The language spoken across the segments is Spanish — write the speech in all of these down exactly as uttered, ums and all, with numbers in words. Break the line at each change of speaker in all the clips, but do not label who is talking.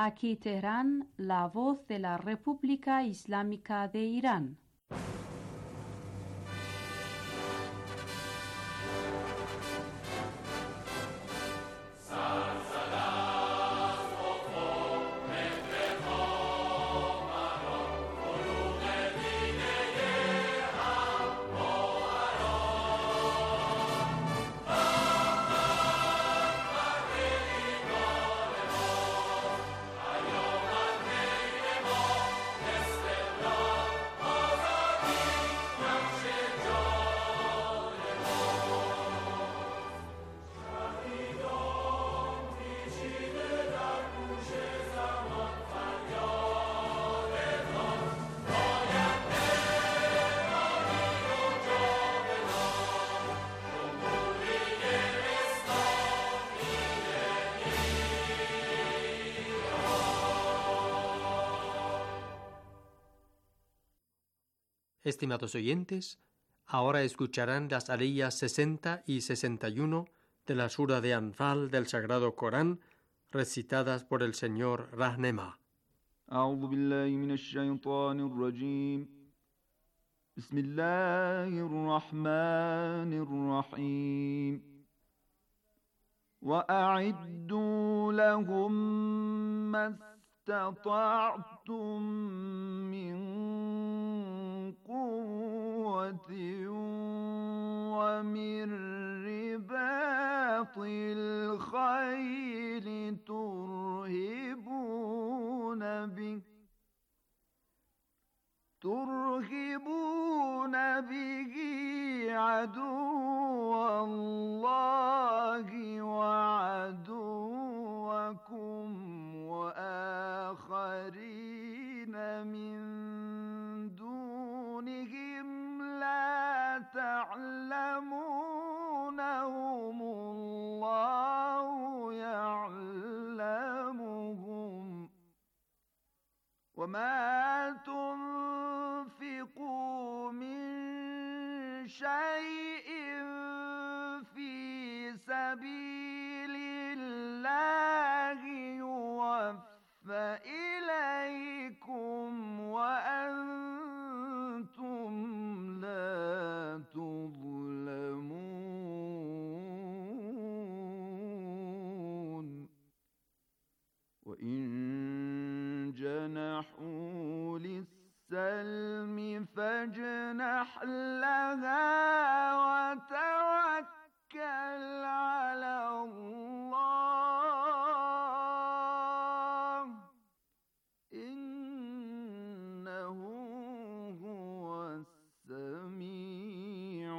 Aquí Teherán, la voz de la República Islámica de Irán.
Estimados oyentes, ahora escucharán las aliyas sesenta y sesenta y uno de la sura de Anfal del Sagrado Corán, recitadas por el señor Rahnema.
أعوذ بالله من الشيطان الرجيم بسم الله الرحمن الرحيم وأعدوا لهم ما استطعتم من قوة ومن رباط الخيل ترهبون به ترهبون به عدو الله وعدوكم وآخرين من دونهم لا تعلمونهم الله يعلمهم وما تنفقوا من شيء في سبيل الله يوفى إليكم وأنتم لا تظلمون وإن جنحوا للسلم فاجنح لها وتوكل على الله إنه هو السميع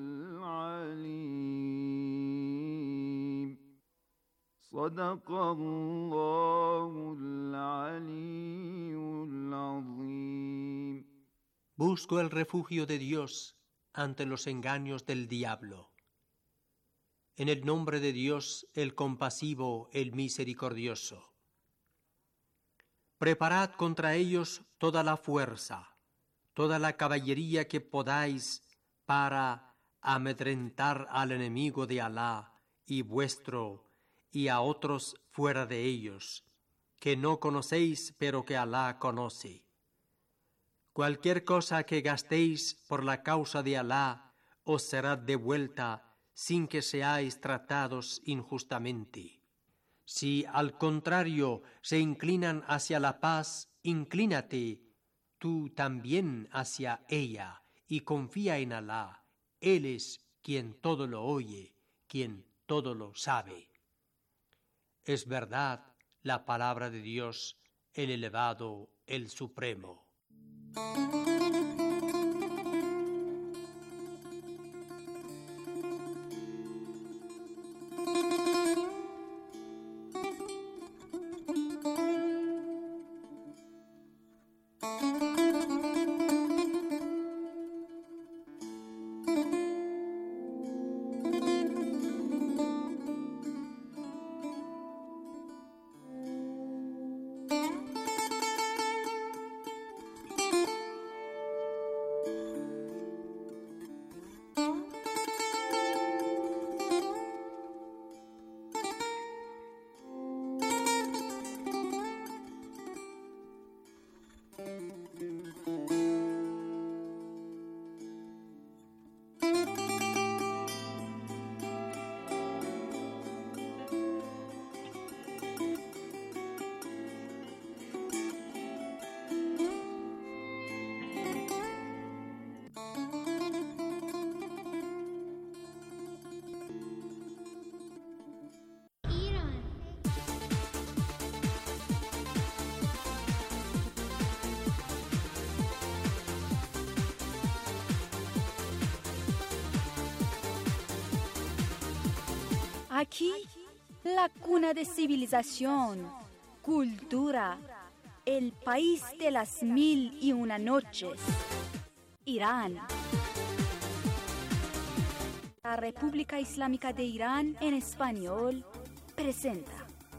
العليم صدق الله العلي العظيم.
Busco el refugio de Dios ante los engaños del diablo. En el nombre de Dios, el compasivo, el misericordioso. Preparad contra ellos toda la fuerza, toda la caballería que podáis para amedrentar al enemigo de Alá y vuestro y a otros fuera de ellos, que no conocéis pero que Alá conoce. Cualquier cosa que gastéis por la causa de Alá os será devuelta sin que seáis tratados injustamente. Si al contrario se inclinan hacia la paz, inclínate tú también hacia ella y confía en Alá. Él es quien todo lo oye, quien todo lo sabe. Es verdad la palabra de Dios, el elevado, el supremo.
Aquí, la cuna de civilización, cultura, el país de las mil y una noches, Irán. La República Islámica de Irán en español presenta.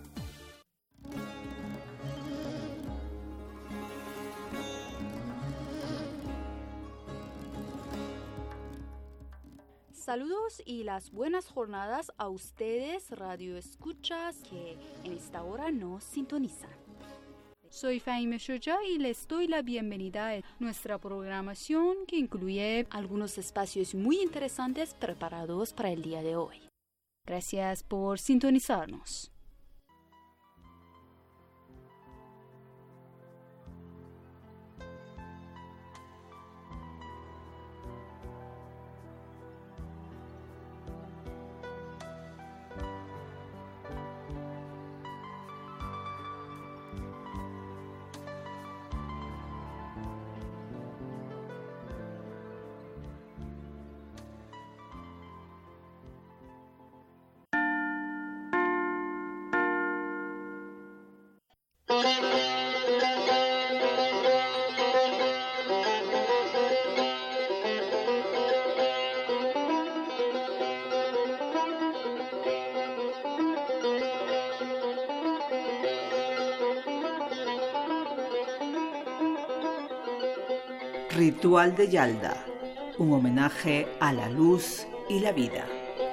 Saludos y las buenas jornadas a ustedes, radio escuchas, que en esta hora nos sintonizan. Soy Fahime Shoja y les doy la bienvenida a nuestra programación que incluye algunos espacios muy interesantes preparados para el día de hoy. Gracias por sintonizarnos.
Ritual de Yalda, un homenaje a la luz y la vida.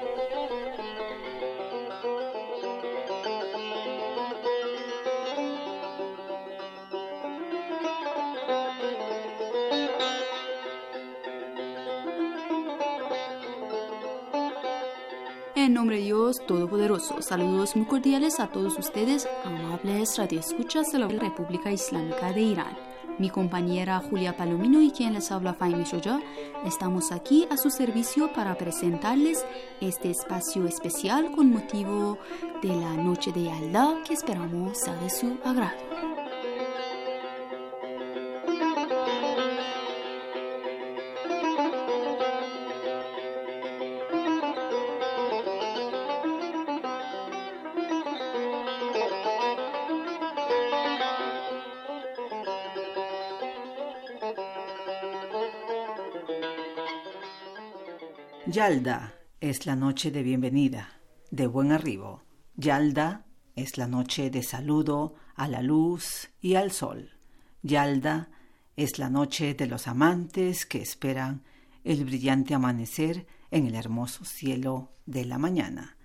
En nombre de Dios Todopoderoso, saludos muy cordiales a todos ustedes, amables radioescuchas de la República Islámica de Irán. Mi compañera Julia Palomino y quien les habla Fahime Shoja, estamos aquí a su servicio para presentarles este espacio especial con motivo de la Noche de Yalda que esperamos sea de su agrado.
Yalda es la noche de bienvenida, de buen arribo. Yalda es la noche de saludo a la luz y al sol. Yalda es la noche de los amantes que esperan el brillante amanecer en el hermoso cielo de la mañana.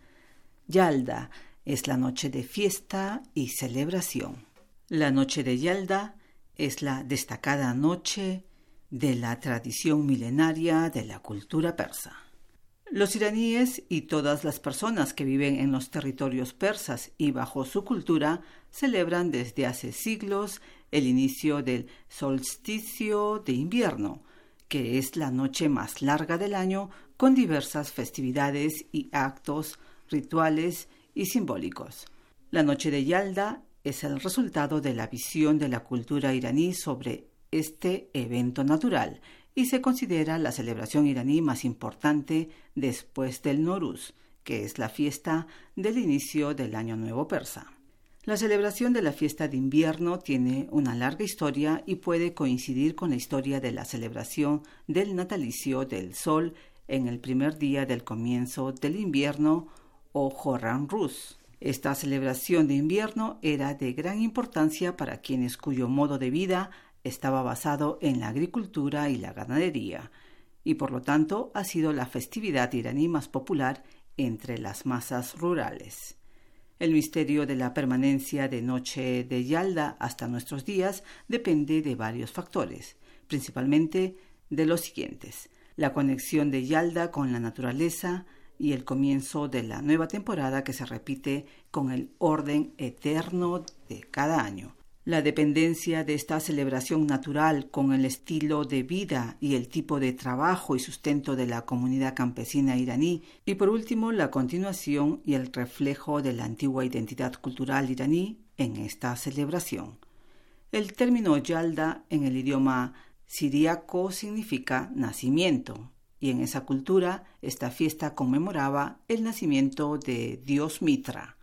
Yalda es la noche de fiesta y celebración. La noche de Yalda es la destacada noche de la tradición milenaria de la cultura persa. Los iraníes y todas las personas que viven en los territorios persas y bajo su cultura celebran desde hace siglos el inicio del solsticio de invierno, que es la noche más larga del año con diversas festividades y actos rituales y simbólicos. La noche de Yalda es el resultado de la visión de la cultura iraní sobre este evento natural y se considera la celebración iraní más importante después del Nowruz, que es la fiesta del inicio del Año Nuevo persa. La celebración de la fiesta de invierno tiene una larga historia y puede coincidir con la historia de la celebración del natalicio del sol en el primer día del comienzo del invierno o Horram Ruz. Esta celebración de invierno era de gran importancia para quienes cuyo modo de vida estaba basado en la agricultura y la ganadería, y por lo tanto ha sido la festividad iraní más popular entre las masas rurales. El misterio de la permanencia de noche de Yalda hasta nuestros días depende de varios factores, principalmente de los siguientes: la conexión de Yalda con la naturaleza y el comienzo de la nueva temporada que se repite con el orden eterno de cada año. La dependencia de esta celebración natural con el estilo de vida y el tipo de trabajo y sustento de la comunidad campesina iraní, y por último la continuación y el reflejo de la antigua identidad cultural iraní en esta celebración. El término Yalda en el idioma siríaco significa nacimiento y en esa cultura esta fiesta conmemoraba el nacimiento de Dios Mitra,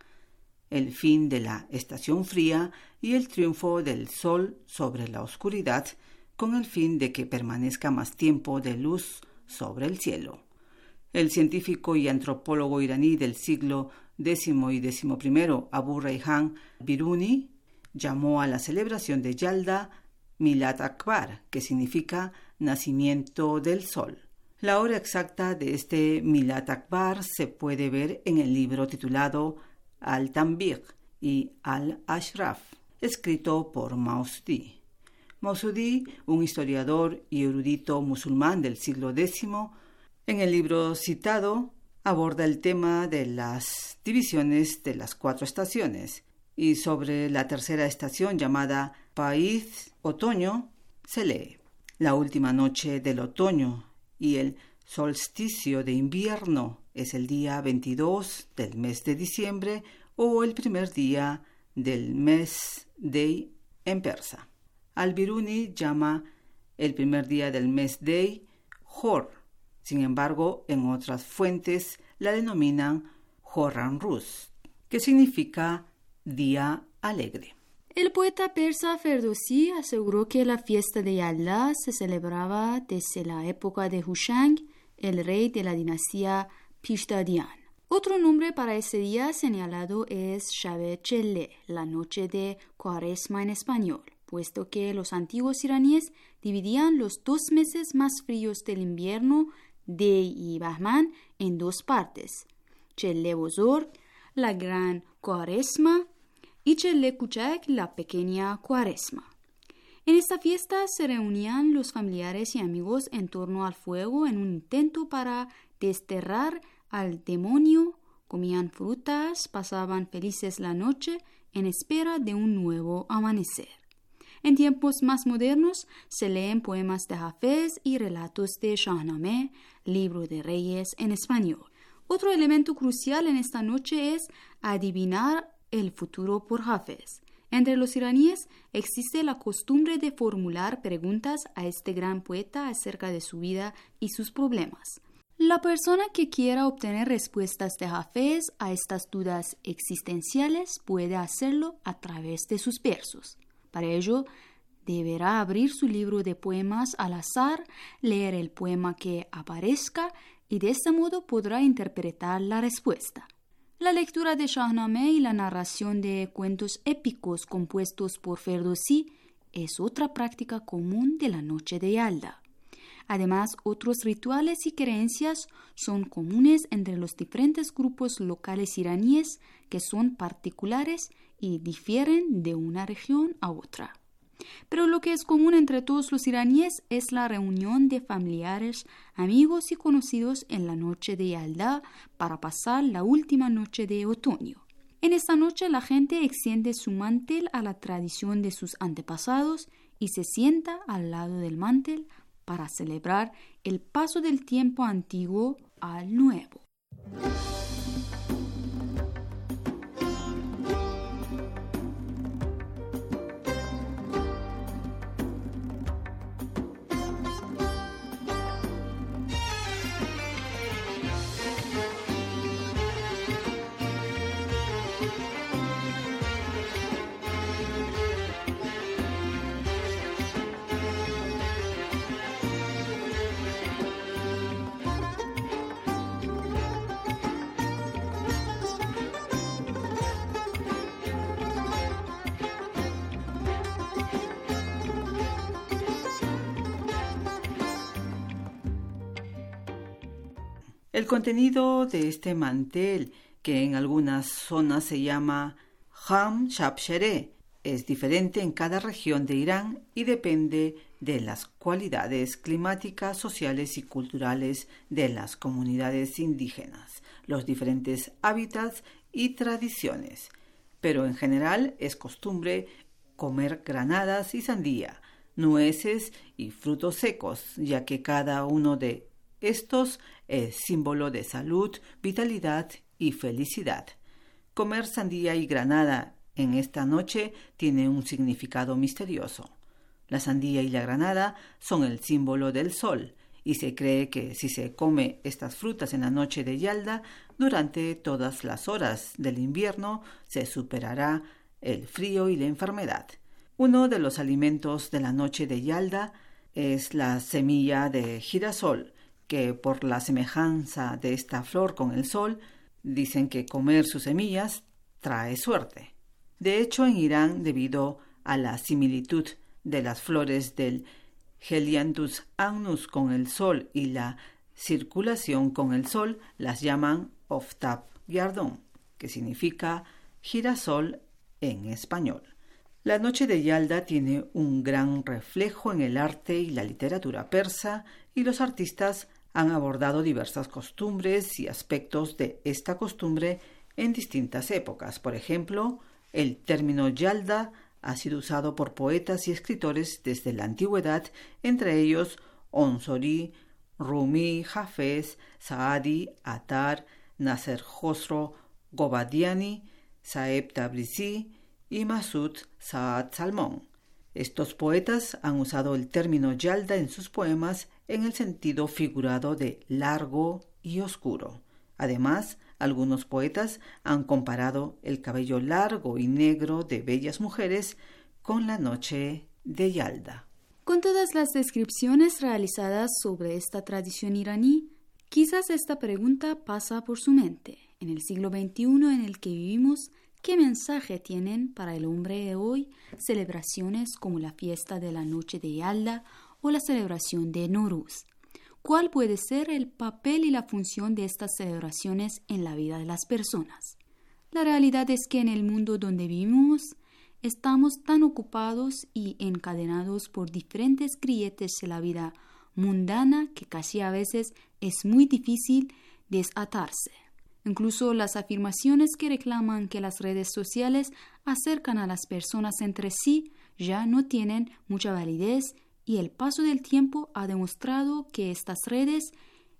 el fin de la estación fría y el triunfo del sol sobre la oscuridad, con el fin de que permanezca más tiempo de luz sobre el cielo. El científico y antropólogo iraní del siglo décimo y décimo primero, Abu Rayhan Biruni, llamó a la celebración de Yalda Milad Akbar, que significa nacimiento del sol. La hora exacta de este Milad Akbar se puede ver en el libro titulado Al-Tanbigh y Al-Ashraf, escrito por Mausudi. Mausudi, un historiador y erudito musulmán del siglo décimo, en el libro citado aborda el tema de las divisiones de las cuatro estaciones, y sobre la tercera estación llamada País Otoño se lee: la última noche del otoño y el solsticio de invierno es el día veintidós del mes de diciembre o el primer día del mes Dey en persa. Al-Biruni llama el primer día del mes Dey Hor. Sin embargo, en otras fuentes la denominan Horran Rus, que significa día alegre.
El poeta persa Ferdowsi aseguró que la fiesta de Yalda se celebraba desde la época de Hushang, el rey de la dinastía Pishtadian. Otro nombre para ese día señalado es Shab-e Chelle, la noche de Cuaresma en español, puesto que los antiguos iraníes dividían los dos meses más fríos del invierno, Dey y Bahman, en dos partes: Chelle Bozorg, la gran Cuaresma, y Chelle Kuchak, la pequeña Cuaresma. En esta fiesta se reunían los familiares y amigos en torno al fuego en un intento para desterrar al demonio, comían frutas, pasaban felices la noche en espera de un nuevo amanecer. En tiempos más modernos se leen poemas de Hafez y relatos de Shahnameh, libro de reyes en español. Otro elemento crucial en esta noche es adivinar el futuro por Hafez. Entre los iraníes existe la costumbre de formular preguntas a este gran poeta acerca de su vida y sus problemas. La persona que quiera obtener respuestas de Hafez a estas dudas existenciales puede hacerlo a través de sus versos. Para ello, deberá abrir su libro de poemas al azar, leer el poema que aparezca y de este modo podrá interpretar la respuesta. La lectura de Shahnameh y la narración de cuentos épicos compuestos por Ferdowsi es otra práctica común de la noche de Yalda. Además, otros rituales y creencias son comunes entre los diferentes grupos locales iraníes que son particulares y difieren de una región a otra. Pero lo que es común entre todos los iraníes es la reunión de familiares, amigos y conocidos en la noche de Yalda para pasar la última noche de otoño. En esta noche la gente extiende su mantel a la tradición de sus antepasados y se sienta al lado del mantel para celebrar el paso del tiempo antiguo al nuevo.
El contenido de este mantel, que en algunas zonas se llama Ham Shab-Shereh, es diferente en cada región de Irán y depende de las cualidades climáticas, sociales y culturales de las comunidades indígenas, los diferentes hábitats y tradiciones. Pero en general es costumbre comer granadas y sandía, nueces y frutos secos, ya que cada uno de estos es símbolo de salud, vitalidad y felicidad. Comer sandía y granada en esta noche tiene un significado misterioso. La sandía y la granada son el símbolo del sol y se cree que si se come estas frutas en la noche de Yalda, durante todas las horas del invierno se superará el frío y la enfermedad. Uno de los alimentos de la noche de Yalda es la semilla de girasol, que por la semejanza de esta flor con el sol, dicen que comer sus semillas trae suerte. De hecho, en Irán, debido a la similitud de las flores del Helianthus agnus con el sol y la circulación con el sol, las llaman Oftab Yardon, que significa girasol en español. La noche de Yalda tiene un gran reflejo en el arte y la literatura persa, y los artistas han abordado diversas costumbres y aspectos de esta costumbre en distintas épocas. Por ejemplo, el término Yalda ha sido usado por poetas y escritores desde la antigüedad, entre ellos Onsori, Rumi, Hafez, Saadi, Atar, Nasser Khosro, Gobadiani, Saeb Tabrizi y Masud Saad Salmón. Estos poetas han usado el término Yalda en sus poemas en el sentido figurado de largo y oscuro. Además, algunos poetas han comparado el cabello largo y negro de bellas mujeres con la noche de Yalda.
Con todas las descripciones realizadas sobre esta tradición iraní, quizás esta pregunta pasa por su mente. En el siglo veintiuno en el que vivimos, ¿qué mensaje tienen para el hombre de hoy celebraciones como la fiesta de la noche de Yalda o la celebración de Nowruz? ¿Cuál puede ser el papel y la función de estas celebraciones en la vida de las personas? La realidad es que en el mundo donde vivimos estamos tan ocupados y encadenados por diferentes grilletes de la vida mundana que casi a veces es muy difícil desatarse. Incluso las afirmaciones que reclaman que las redes sociales acercan a las personas entre sí ya no tienen mucha validez, y el paso del tiempo ha demostrado que estas redes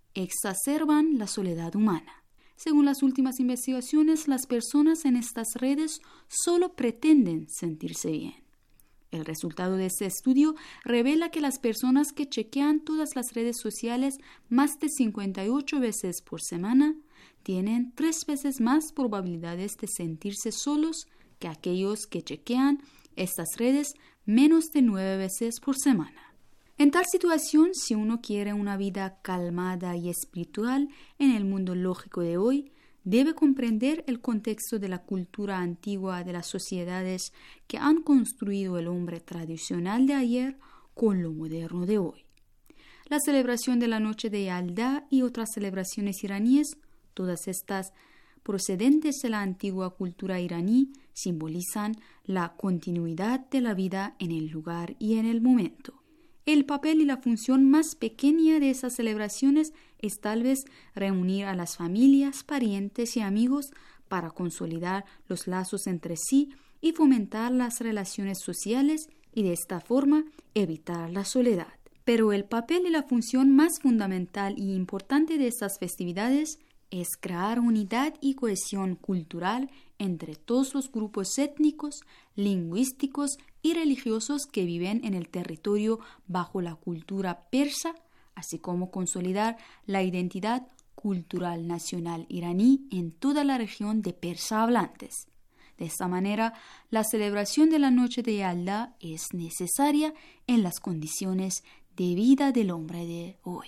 exacerban la soledad humana. Según las últimas investigaciones, las personas en estas redes solo pretenden sentirse bien. El resultado de este estudio revela que las personas que chequean todas las redes sociales más de cincuenta y ocho veces por semana tienen tres veces más probabilidades de sentirse solos que aquellos que chequean estas redes menos de nueve veces por semana. En tal situación, si uno quiere una vida calmada y espiritual en el mundo lógico de hoy, debe comprender el contexto de la cultura antigua de las sociedades que han construido el hombre tradicional de ayer con lo moderno de hoy. La celebración de la noche de Yalda y otras celebraciones iraníes, todas estas procedentes de la antigua cultura iraní, simbolizan la continuidad de la vida en el lugar y en el momento. El papel y la función más pequeña de esas celebraciones es tal vez reunir a las familias, parientes y amigos para consolidar los lazos entre sí y fomentar las relaciones sociales y de esta forma evitar la soledad. Pero el papel y la función más fundamental y importante de estas festividades es crear unidad y cohesión cultural entre todos los grupos étnicos, lingüísticos y religiosos que viven en el territorio bajo la cultura persa, así como consolidar la identidad cultural nacional iraní en toda la región de persa hablantes. De esta manera, la celebración de la noche de Yalda es necesaria en las condiciones de vida del hombre de hoy.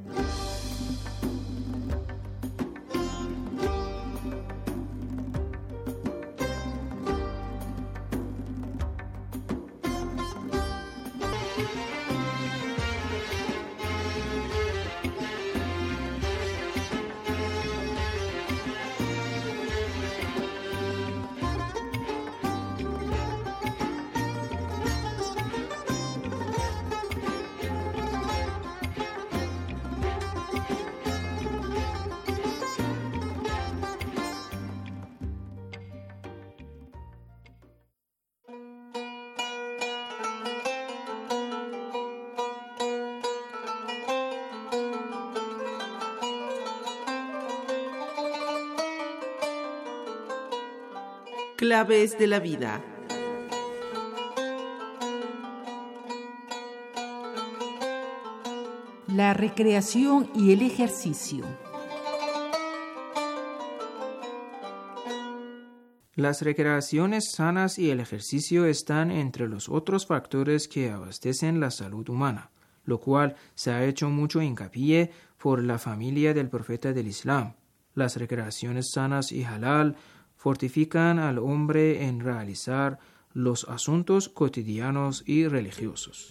Claves de la vida. La recreación y el ejercicio.
Las recreaciones sanas y el ejercicio están entre los otros factores que abastecen la salud humana, lo cual se ha hecho mucho hincapié por la familia del profeta del Islam. Las recreaciones sanas y halal fortifican al hombre en realizar los asuntos cotidianos y religiosos.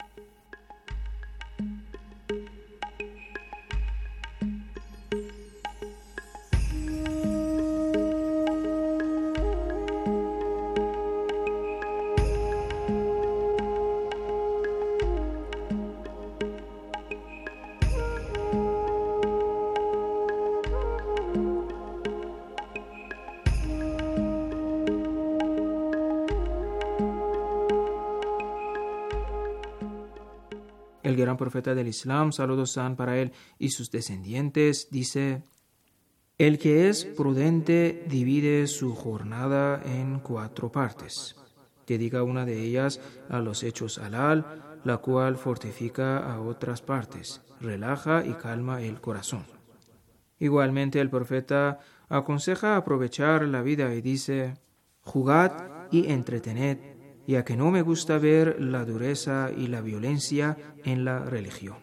El gran profeta del Islam, saludos sean para él y sus descendientes, dice: el que es prudente divide su jornada en cuatro partes. Dedica una de ellas a los hechos halal, la cual fortifica a otras partes, relaja y calma el corazón. Igualmente el profeta aconseja aprovechar la vida y dice: jugad y entretened, ya que no me gusta ver la dureza y la violencia en la religión.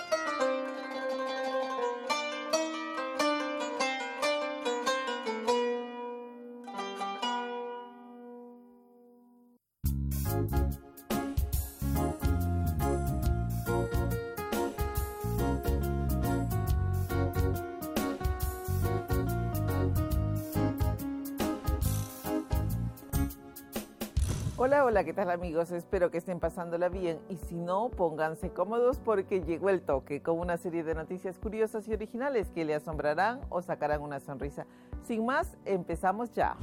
Hola, hola, ¿qué tal amigos? Espero que estén pasándola bien y si no, pónganse cómodos porque llegó el toque con una serie de noticias curiosas y originales que le asombrarán o sacarán una sonrisa. Sin más, empezamos ya.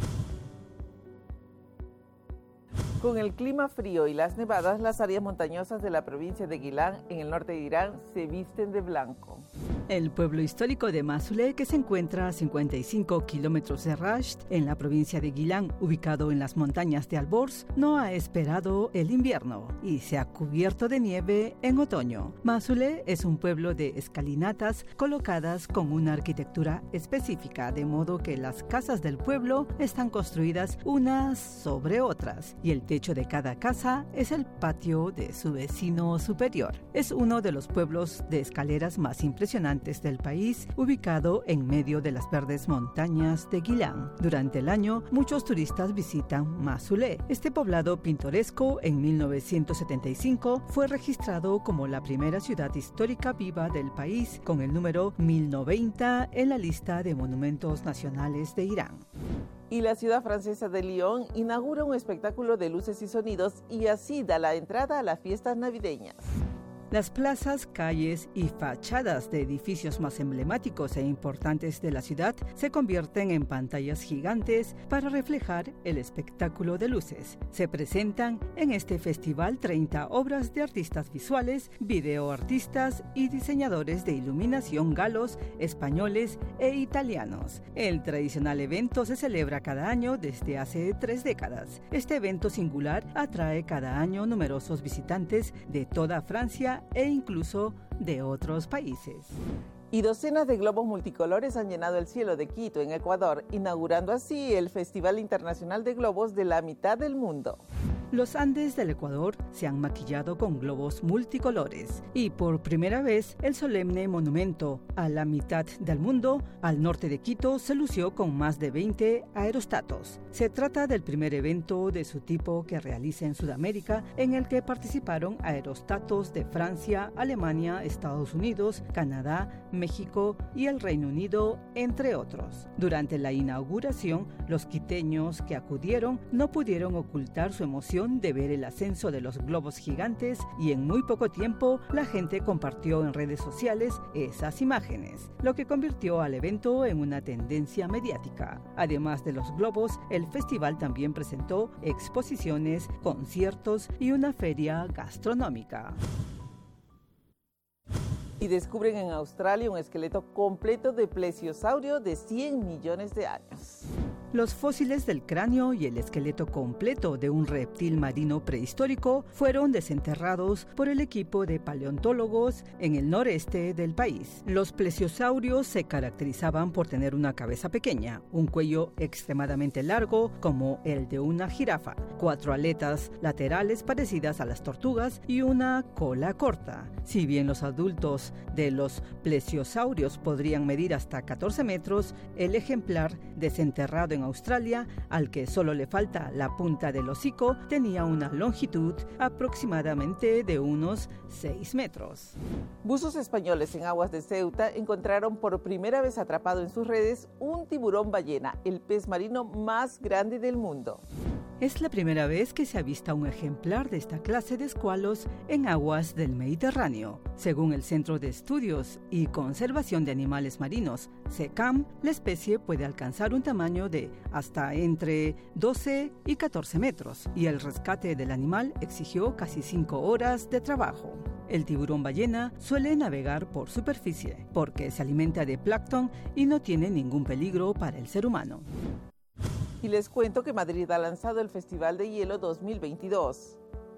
Con el clima frío y las nevadas, las áreas montañosas de la provincia de Gilán, en el norte de Irán, se visten de blanco.
El pueblo histórico de Masule, que se encuentra a cincuenta y cinco kilómetros de Rasht, en la provincia de Gilán, ubicado en las montañas de Alborz, no ha esperado el invierno y se ha cubierto de nieve en otoño. Masule es un pueblo de escalinatas colocadas con una arquitectura específica, de modo que las casas del pueblo están construidas unas sobre otras y el techo de cada casa es el patio de su vecino superior. Es uno de los pueblos de escaleras más impresionantes del país, ubicado en medio de las verdes montañas de Gilán. Durante el año, muchos turistas visitan Masule. Este poblado pintoresco, en mil novecientos setenta y cinco, fue registrado como la primera ciudad histórica viva del país, con el número mil noventa en la lista de monumentos nacionales de Irán.
Y la ciudad francesa de Lyon inaugura un espectáculo de luces y sonidos y así da la entrada a las fiestas navideñas.
Las plazas, calles y fachadas de edificios más emblemáticos e importantes de la ciudad se convierten en pantallas gigantes para reflejar el espectáculo de luces. Se presentan en este festival treinta obras de artistas visuales, videoartistas y diseñadores de iluminación galos, españoles e italianos. El tradicional evento se celebra cada año desde hace tres décadas. Este evento singular atrae cada año numerosos visitantes de toda Francia e incluso de otros países.
Y docenas de globos multicolores han llenado el cielo de Quito, en Ecuador, inaugurando así el Festival Internacional de Globos de la mitad del mundo.
Los Andes del Ecuador se han maquillado con globos multicolores y por primera vez el solemne monumento a la mitad del mundo al norte de Quito se lució con más de veinte aerostatos. Se trata del primer evento de su tipo que realiza en Sudamérica, en el que participaron aerostatos de Francia, Alemania, Estados Unidos, Canadá, México y el Reino Unido, entre otros. Durante la inauguración, los quiteños que acudieron no pudieron ocultar su emoción de ver el ascenso de los globos gigantes y en muy poco tiempo la gente compartió en redes sociales esas imágenes, lo que convirtió al evento en una tendencia mediática. Además de los globos, el festival también presentó exposiciones, conciertos y una feria gastronómica.
Y descubren en Australia un esqueleto completo de plesiosaurio de cien millones de años.
Los fósiles del cráneo y el esqueleto completo de un reptil marino prehistórico fueron desenterrados por el equipo de paleontólogos en el noreste del país. Los plesiosaurios se caracterizaban por tener una cabeza pequeña, un cuello extremadamente largo como el de una jirafa, cuatro aletas laterales parecidas a las tortugas y una cola corta. Si bien los adultos de los plesiosaurios podrían medir hasta catorce metros, el ejemplar desenterrado en Australia, al que solo le falta la punta del hocico, tenía una longitud aproximadamente de unos seis metros.
Buzos españoles en aguas de Ceuta encontraron por primera vez atrapado en sus redes un tiburón ballena, el pez marino más grande del mundo.
Es la primera vez que se avista un ejemplar de esta clase de escualos en aguas del Mediterráneo. Según el Centro de Estudios y Conservación de Animales Marinos, SECAM, la especie puede alcanzar un tamaño de hasta entre doce y catorce metros, y el rescate del animal exigió casi cinco horas de trabajo. El tiburón ballena suele navegar por superficie porque se alimenta de plancton y no tiene ningún peligro para el ser humano.
Y les cuento que Madrid ha lanzado el Festival de Hielo dos mil veintidós.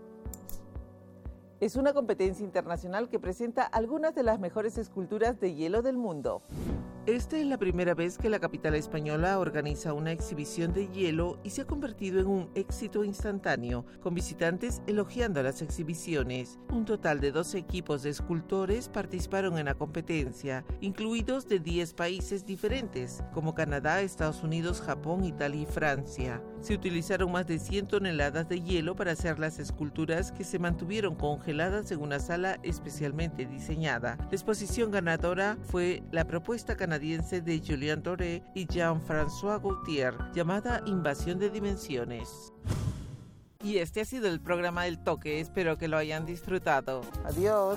Es una competencia internacional que presenta algunas de las mejores esculturas de hielo del mundo. Esta es la primera vez que la capital española organiza una exhibición de hielo y se ha convertido en un éxito instantáneo, con visitantes elogiando las exhibiciones. Un total de doce equipos de escultores participaron en la competencia, incluidos de diez países diferentes, como Canadá, Estados Unidos, Japón, Italia y Francia. Se utilizaron más de cien toneladas de hielo para hacer las esculturas, que se mantuvieron congeladas en una sala especialmente diseñada. La exposición ganadora fue la propuesta canadiense de Julien Doré y Jean-François Gaultier, llamada Invasión de Dimensiones. Y este ha sido el programa del Toque. Espero que lo hayan disfrutado. Adiós.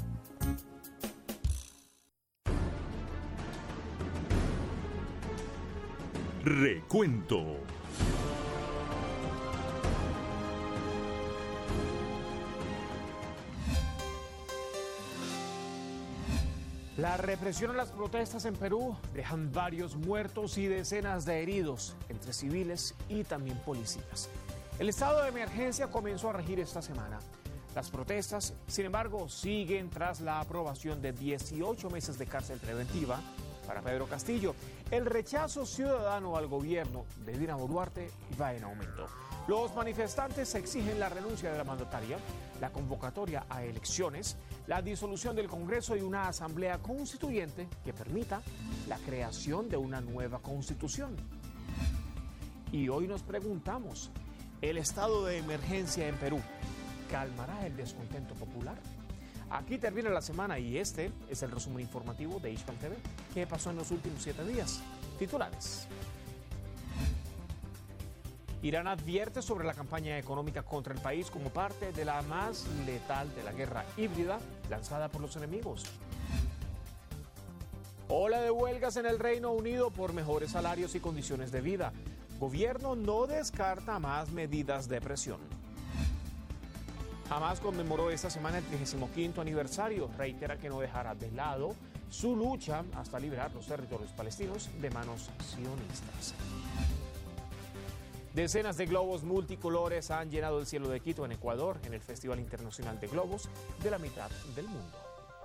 Recuento.
La represión a las protestas en Perú dejan varios muertos y decenas de heridos, entre civiles y también policías. El estado de emergencia comenzó a regir esta semana. Las protestas, sin embargo, siguen tras la aprobación de dieciocho meses de cárcel preventiva para Pedro Castillo. El rechazo ciudadano al gobierno de Dina Boluarte va en aumento. Los manifestantes exigen la renuncia de la mandataria, la convocatoria a elecciones, la disolución del Congreso y una asamblea constituyente que permita la creación de una nueva constitución. Y hoy nos preguntamos, ¿el estado de emergencia en Perú calmará el descontento popular? Aquí termina la semana y este es el resumen informativo de Ishpan T V. ¿Qué pasó en los últimos siete días? Titulares. Irán advierte sobre la campaña económica contra el país como parte de la más letal de la guerra híbrida lanzada por los enemigos. Ola de huelgas en el Reino Unido por mejores salarios y condiciones de vida. Gobierno no descarta más medidas de presión. Hamás conmemoró esta semana el trigésimo quinto aniversario. Reitera que no dejará de lado su lucha hasta liberar los territorios palestinos de manos sionistas. Decenas de globos multicolores han llenado el cielo de Quito, en Ecuador, en el Festival Internacional de Globos de la mitad del mundo.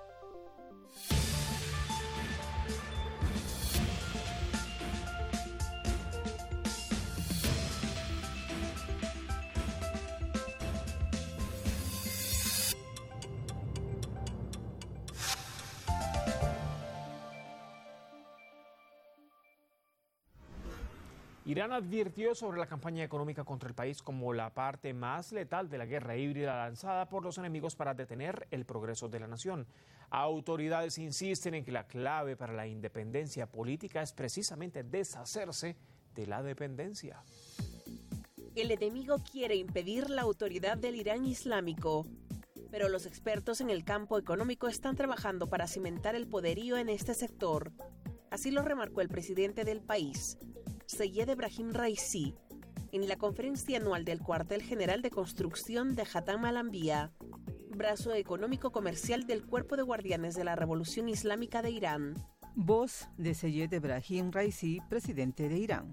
Irán advirtió sobre la campaña económica contra el país como la parte más letal de la guerra híbrida lanzada por los enemigos para detener el progreso de la nación. Autoridades insisten en que la clave para la independencia política es precisamente deshacerse de la dependencia.
El enemigo quiere impedir la autoridad del Irán islámico, pero los expertos en el campo económico están trabajando para cimentar el poderío en este sector. Así lo remarcó el presidente del país, Seyed Ebrahim Raisi, en la conferencia anual del Cuartel General de Construcción de Hatam al-Anbiya, brazo económico comercial del Cuerpo de Guardianes de la Revolución Islámica de Irán.
Voz de Seyed Ebrahim Raisi, presidente de Irán.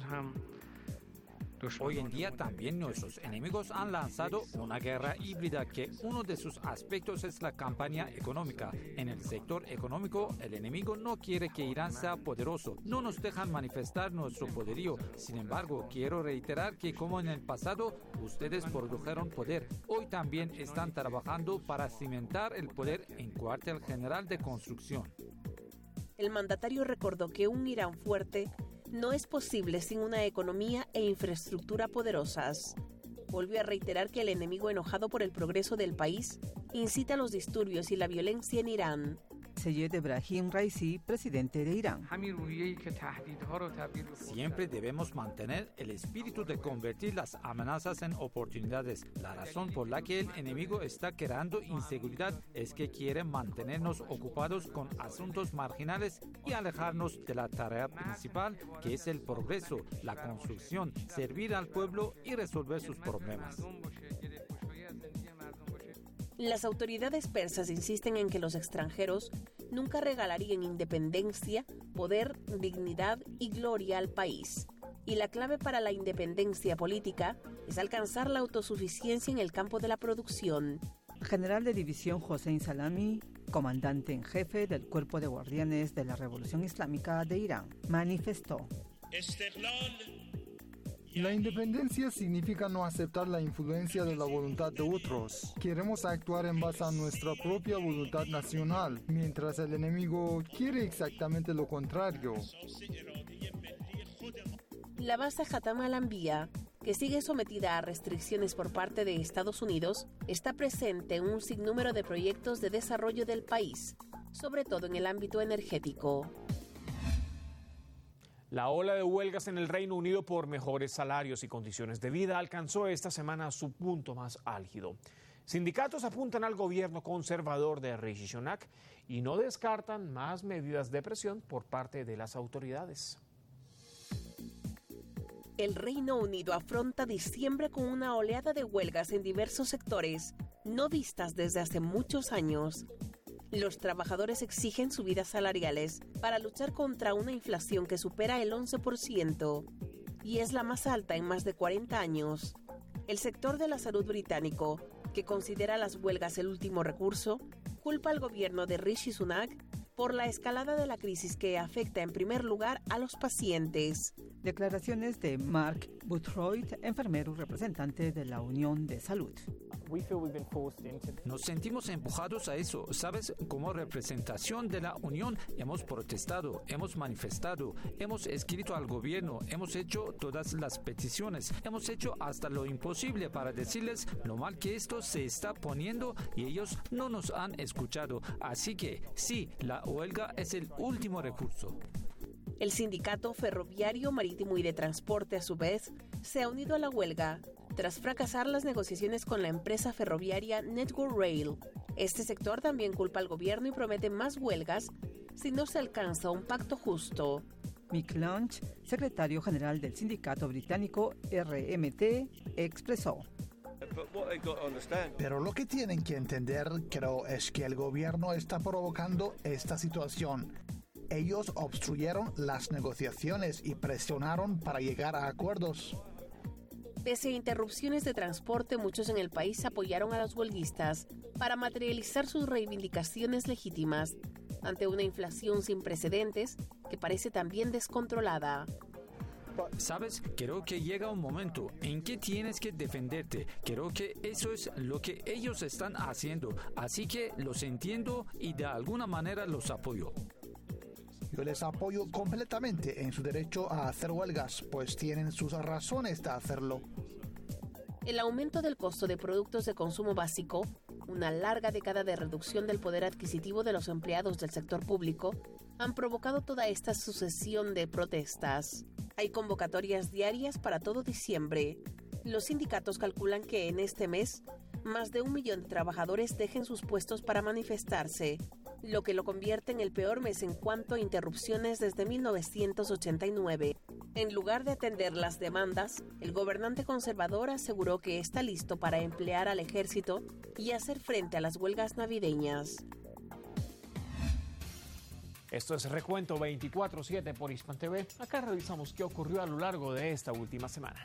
Hoy en día también nuestros enemigos han lanzado una guerra híbrida que uno de sus aspectos es la campaña económica. En el sector económico, el enemigo no quiere que Irán sea poderoso. No nos dejan manifestar nuestro poderío. Sin embargo, quiero reiterar que como en el pasado, ustedes produjeron poder. Hoy también están trabajando para cimentar el poder en cuartel general de construcción.
El mandatario recordó que un Irán fuerte no es posible sin una economía e infraestructura poderosas. Volvió a reiterar que el enemigo enojado por el progreso del país incita a los disturbios y la violencia en Irán.
Seyed Ebrahim Raisi, presidente de Irán.
Siempre debemos mantener el espíritu de convertir las amenazas en oportunidades. La razón por la que el enemigo está creando inseguridad es que quiere mantenernos ocupados con asuntos marginales y alejarnos de la tarea principal, que es el progreso, la construcción, servir al pueblo y resolver sus problemas.
Las autoridades persas insisten en que los extranjeros nunca regalarían independencia, poder, dignidad y gloria al país. Y la clave para la independencia política es alcanzar la autosuficiencia en el campo de la producción.
General de División Hossein Salami, comandante en jefe del Cuerpo de Guardianes de la Revolución Islámica de Irán, manifestó:
La independencia significa no aceptar la influencia de la voluntad de otros. Queremos actuar en base a nuestra propia voluntad nacional, mientras el enemigo quiere exactamente lo contrario.
La base Khatam al-Anbiya, que sigue sometida a restricciones por parte de Estados Unidos, está presente en un sinnúmero de proyectos de desarrollo del país, sobre todo en el ámbito energético.
La ola de huelgas en el Reino Unido por mejores salarios y condiciones de vida alcanzó esta semana su punto más álgido. Sindicatos apuntan al gobierno conservador de Rishi Sunak y no descartan más medidas de presión por parte de las autoridades.
El Reino Unido afronta diciembre con una oleada de huelgas en diversos sectores, no vistas desde hace muchos años. Los trabajadores exigen subidas salariales para luchar contra una inflación que supera el once por ciento y es la más alta en más de cuarenta años. El sector de la salud británico, que considera las huelgas el último recurso, culpa al gobierno de Rishi Sunak por la escalada de la crisis que afecta en primer lugar a los pacientes.
Declaraciones de Mark Boothroyd, enfermero representante de la Unión de Salud.
Nos sentimos empujados a eso, ¿sabes? Como representación de la Unión hemos protestado, hemos manifestado, hemos escrito al gobierno, hemos hecho todas las peticiones, hemos hecho hasta lo imposible para decirles lo mal que esto se está poniendo y ellos no nos han escuchado. Así que sí, la huelga es el último recurso.
El sindicato ferroviario, marítimo y de transporte, a su vez, se ha unido a la huelga tras fracasar las negociaciones con la empresa ferroviaria Network Rail. Este sector también culpa al gobierno y promete más huelgas si no se alcanza un pacto justo.
Mick Lunch, secretario general del sindicato británico R M T, expresó:
Pero lo que tienen que entender, creo, es que el gobierno está provocando esta situación. Ellos obstruyeron las negociaciones y presionaron para llegar a acuerdos.
Pese a interrupciones de transporte, muchos en el país apoyaron a los huelguistas para materializar sus reivindicaciones legítimas ante una inflación sin precedentes que parece también descontrolada.
¿Sabes? Creo que llega un momento en que tienes que defenderte. Creo que eso es lo que ellos están haciendo. Así que los entiendo y de alguna manera los apoyo.
Yo les apoyo completamente en su derecho a hacer huelgas, pues tienen sus razones de hacerlo.
El aumento del costo de productos de consumo básico, una larga década de reducción del poder adquisitivo de los empleados del sector público, han provocado toda esta sucesión de protestas. Hay convocatorias diarias para todo diciembre. Los sindicatos calculan que en este mes, más de un millón de trabajadores dejen sus puestos para manifestarse, lo que lo convierte en el peor mes en cuanto a interrupciones desde mil novecientos ochenta y nueve. En lugar de atender las demandas, el gobernante conservador aseguró que está listo para emplear al ejército y hacer frente a las huelgas navideñas.
Esto es Recuento veinticuatro siete por Hispan T V. Acá revisamos qué ocurrió a lo largo de esta última semana.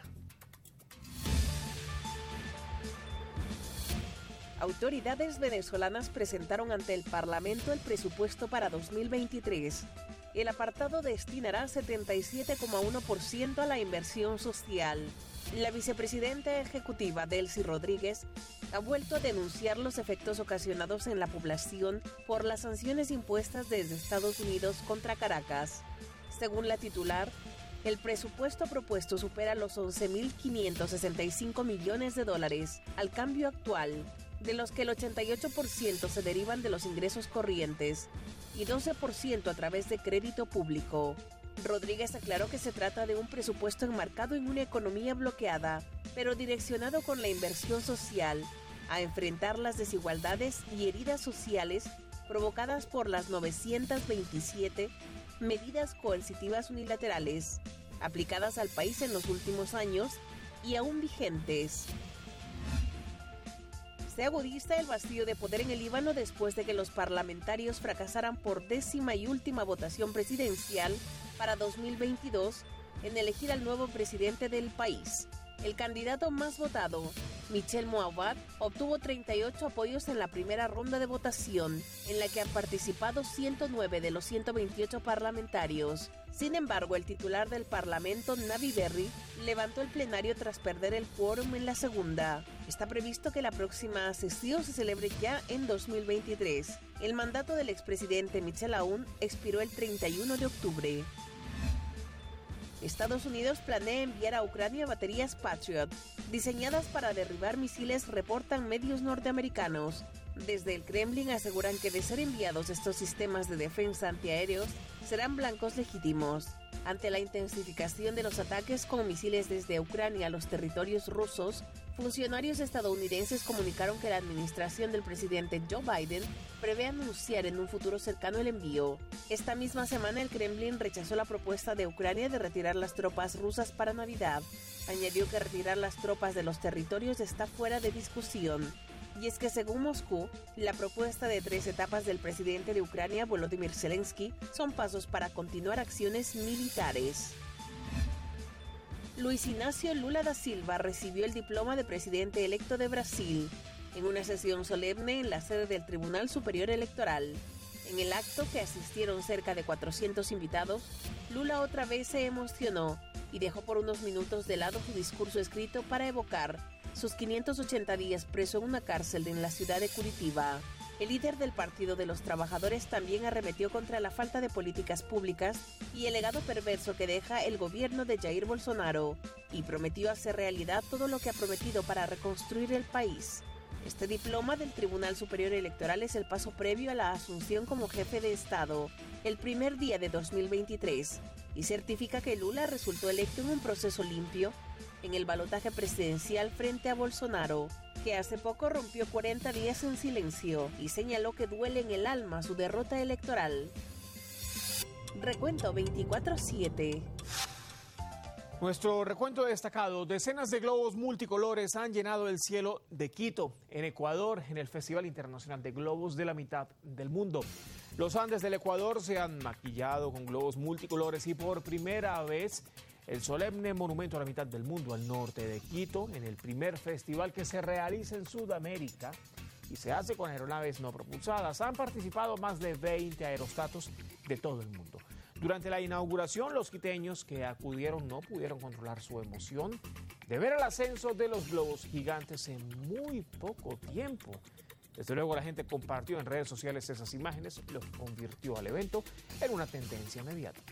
Autoridades venezolanas presentaron ante el Parlamento el presupuesto para dos mil veintitrés. El apartado destinará setenta y siete coma uno por ciento a la inversión social. La vicepresidenta ejecutiva Delcy Rodríguez ha vuelto a denunciar los efectos ocasionados en la población por las sanciones impuestas desde Estados Unidos contra Caracas. Según la titular, el presupuesto propuesto supera los once mil quinientos sesenta y cinco millones de dólares al cambio actual, de los que el ochenta y ocho por ciento se derivan de los ingresos corrientes y doce por ciento a través de crédito público. Rodríguez aclaró que se trata de un presupuesto enmarcado en una economía bloqueada, pero direccionado con la inversión social a enfrentar las desigualdades y heridas sociales provocadas por las novecientas veintisiete medidas coercitivas unilaterales aplicadas al país en los últimos años y aún vigentes. Se agudiza el vacío de poder en el Líbano después de que los parlamentarios fracasaran por décima y última votación presidencial para dos mil veintidós en elegir al nuevo presidente del país. El candidato más votado, Michel Mouawad, obtuvo treinta y ocho apoyos en la primera ronda de votación, en la que han participado ciento nueve de los ciento veintiocho parlamentarios. Sin embargo, el titular del Parlamento, Navi Berri, levantó el plenario tras perder el quórum en la segunda. Está previsto que la próxima sesión se celebre ya en dos mil veintitrés. El mandato del expresidente Michel Aoun expiró el treinta y uno de octubre. Estados Unidos planea enviar a Ucrania baterías Patriot, diseñadas para derribar misiles, reportan medios norteamericanos. Desde el Kremlin aseguran que de ser enviados estos sistemas de defensa antiaéreos, serán blancos legítimos. Ante la intensificación de los ataques con misiles desde Ucrania a los territorios rusos, funcionarios estadounidenses comunicaron que la administración del presidente Joe Biden prevé anunciar en un futuro cercano el envío. Esta misma semana el Kremlin rechazó la propuesta de Ucrania de retirar las tropas rusas para Navidad. Añadió que retirar las tropas de los territorios está fuera de discusión. Y es que según Moscú, la propuesta de tres etapas del presidente de Ucrania, Volodymyr Zelensky, son pasos para continuar acciones militares. Luis Inácio Lula da Silva recibió el diploma de presidente electo de Brasil en una sesión solemne en la sede del Tribunal Superior Electoral. En el acto, que asistieron cerca de cuatrocientos invitados, Lula otra vez se emocionó y dejó por unos minutos de lado su discurso escrito para evocar sus quinientos ochenta días preso en una cárcel en la ciudad de Curitiba. El líder del Partido de los Trabajadores también arremetió contra la falta de políticas públicas y el legado perverso que deja el gobierno de Jair Bolsonaro, y prometió hacer realidad todo lo que ha prometido para reconstruir el país. Este diploma del Tribunal Superior Electoral es el paso previo a la asunción como jefe de Estado, el primer día de dos mil veintitrés, y certifica que Lula resultó electo en un proceso limpio en el balotaje presidencial frente a Bolsonaro, que hace poco rompió cuarenta días en silencio y señaló que duele en el alma su derrota electoral. Recuento veinticuatro siete.
Nuestro recuento destacado: decenas de globos multicolores han llenado el cielo de Quito, en Ecuador, en el Festival Internacional de Globos de la mitad del mundo. Los Andes del Ecuador se han maquillado con globos multicolores y por primera vez el solemne monumento a la mitad del mundo al norte de Quito, en el primer festival que se realiza en Sudamérica y se hace con aeronaves no propulsadas. Han participado más de veinte aerostatos de todo el mundo. Durante la inauguración, los quiteños que acudieron no pudieron controlar su emoción de ver el ascenso de los globos gigantes en muy poco tiempo. Desde luego, la gente compartió en redes sociales esas imágenes, lo que convirtió al evento en una tendencia mediática.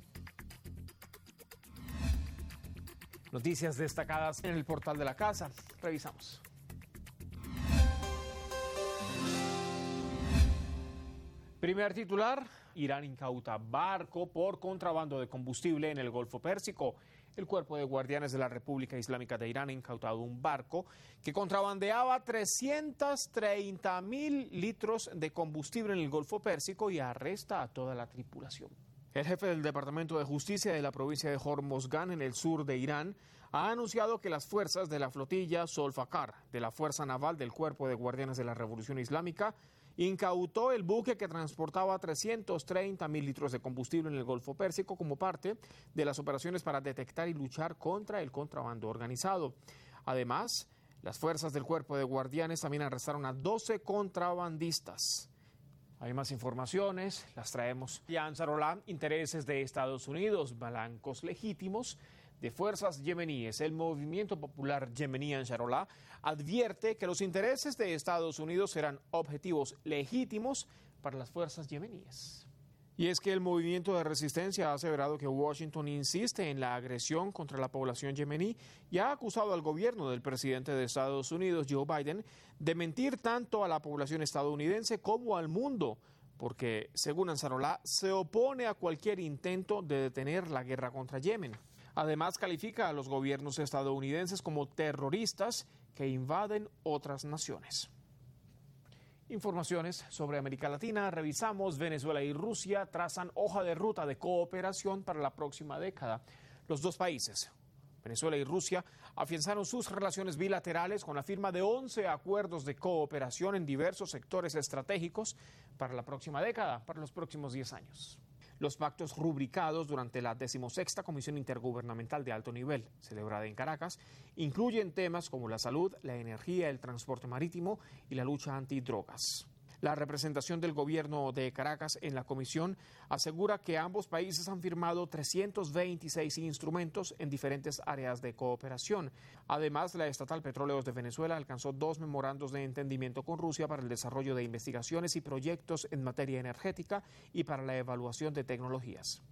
Noticias destacadas en el portal de la casa. Revisamos. Primer titular: Irán incauta barco por contrabando de combustible en el Golfo Pérsico. El Cuerpo de Guardianes de la República Islámica de Irán ha incautado un barco que contrabandeaba trescientos treinta mil litros de combustible en el Golfo Pérsico y arresta a toda la tripulación. El jefe del Departamento de Justicia de la provincia de Hormozgan, en el sur de Irán, ha anunciado que las fuerzas de la flotilla Zulfikar, de la Fuerza Naval del Cuerpo de Guardianes de la Revolución Islámica, incautó el buque que transportaba trescientos treinta mil litros de combustible en el Golfo Pérsico como parte de las operaciones para detectar y luchar contra el contrabando organizado. Además, las fuerzas del Cuerpo de Guardianes también arrestaron a doce contrabandistas. Hay más informaciones, las traemos. Ya Ansarollah, intereses de Estados Unidos, blancos legítimos de fuerzas yemeníes. El Movimiento Popular Yemení Ansarollah advierte que los intereses de Estados Unidos serán objetivos legítimos para las fuerzas yemeníes. Y es que el movimiento de resistencia ha aseverado que Washington insiste en la agresión contra la población yemení y ha acusado al gobierno del presidente de Estados Unidos, Joe Biden, de mentir tanto a la población estadounidense como al mundo, porque, según Ansarollah, se opone a cualquier intento de detener la guerra contra Yemen. Además, califica a los gobiernos estadounidenses como terroristas que invaden otras naciones. Informaciones sobre América Latina. Revisamos. Venezuela y Rusia trazan hoja de ruta de cooperación para la próxima década. Los dos países, Venezuela y Rusia, afianzaron sus relaciones bilaterales con la firma de once acuerdos de cooperación en diversos sectores estratégicos para la próxima década, para los próximos diez años. Los pactos rubricados durante la decimosexta Comisión Intergubernamental de Alto Nivel, celebrada en Caracas, incluyen temas como la salud, la energía, el transporte marítimo y la lucha antidrogas. La representación del gobierno de Caracas en la comisión asegura que ambos países han firmado trescientos veintiséis instrumentos en diferentes áreas de cooperación. Además, la estatal Petróleos de Venezuela alcanzó dos memorandos de entendimiento con Rusia para el desarrollo de investigaciones y proyectos en materia energética y para la evaluación de tecnologías.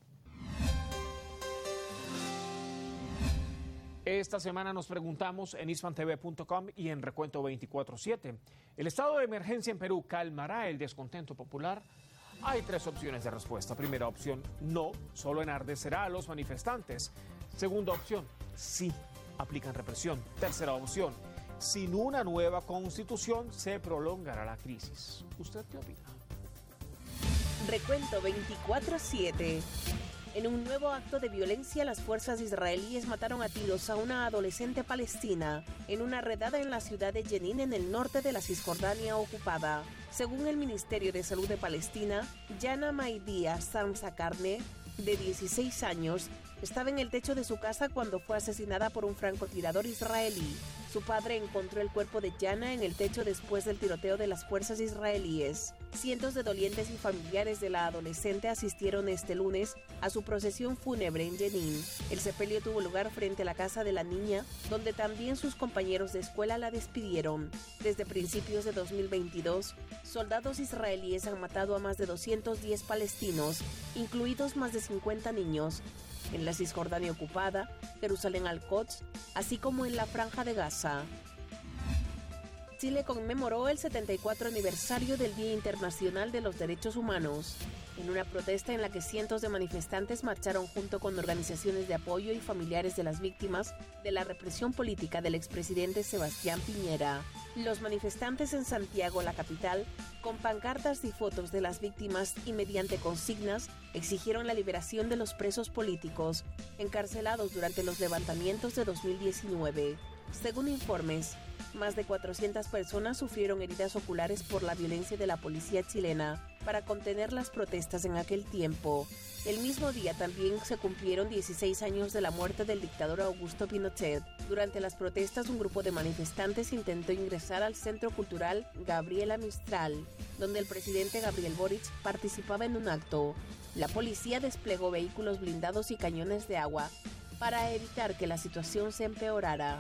Esta semana nos preguntamos en hispan t v punto com y en Recuento veinticuatro siete, ¿el estado de emergencia en Perú calmará el descontento popular? Hay tres opciones de respuesta. Primera opción, no, solo enardecerá a los manifestantes. Segunda opción, sí, aplican represión. Tercera opción, sin una nueva constitución se prolongará la crisis. ¿Usted qué opina?
Recuento veinticuatro siete. En un nuevo acto de violencia, las fuerzas israelíes mataron a tiros a una adolescente palestina en una redada en la ciudad de Jenin, en el norte de la Cisjordania ocupada. Según el Ministerio de Salud de Palestina, Yana Maidia Samsakarne, de dieciséis años, estaba en el techo de su casa cuando fue asesinada por un francotirador israelí. Su padre encontró el cuerpo de Yana en el techo después del tiroteo de las fuerzas israelíes. Cientos de dolientes y familiares de la adolescente asistieron este lunes a su procesión fúnebre en Jenin. El sepelio tuvo lugar frente a la casa de la niña, donde también sus compañeros de escuela la despidieron. Desde principios de dos mil veintidós, soldados israelíes han matado a más de doscientos diez palestinos, incluidos más de cincuenta niños, en la Cisjordania ocupada, Jerusalén al-Quds, así como en la Franja de Gaza. Chile conmemoró el setenta y cuatro aniversario del Día Internacional de los Derechos Humanos, en una protesta en la que cientos de manifestantes marcharon junto con organizaciones de apoyo y familiares de las víctimas de la represión política del expresidente Sebastián Piñera. Los manifestantes en Santiago, la capital, con pancartas y fotos de las víctimas y mediante consignas, exigieron la liberación de los presos políticos encarcelados durante los levantamientos de dos mil diecinueve. Según informes, más de cuatrocientas personas sufrieron heridas oculares por la violencia de la policía chilena para contener las protestas en aquel tiempo. El mismo día también se cumplieron dieciséis años de la muerte del dictador Augusto Pinochet. Durante las protestas, un grupo de manifestantes intentó ingresar al Centro Cultural Gabriela Mistral, donde el presidente Gabriel Boric participaba en un acto. La policía desplegó vehículos blindados y cañones de agua para evitar que la situación se empeorara.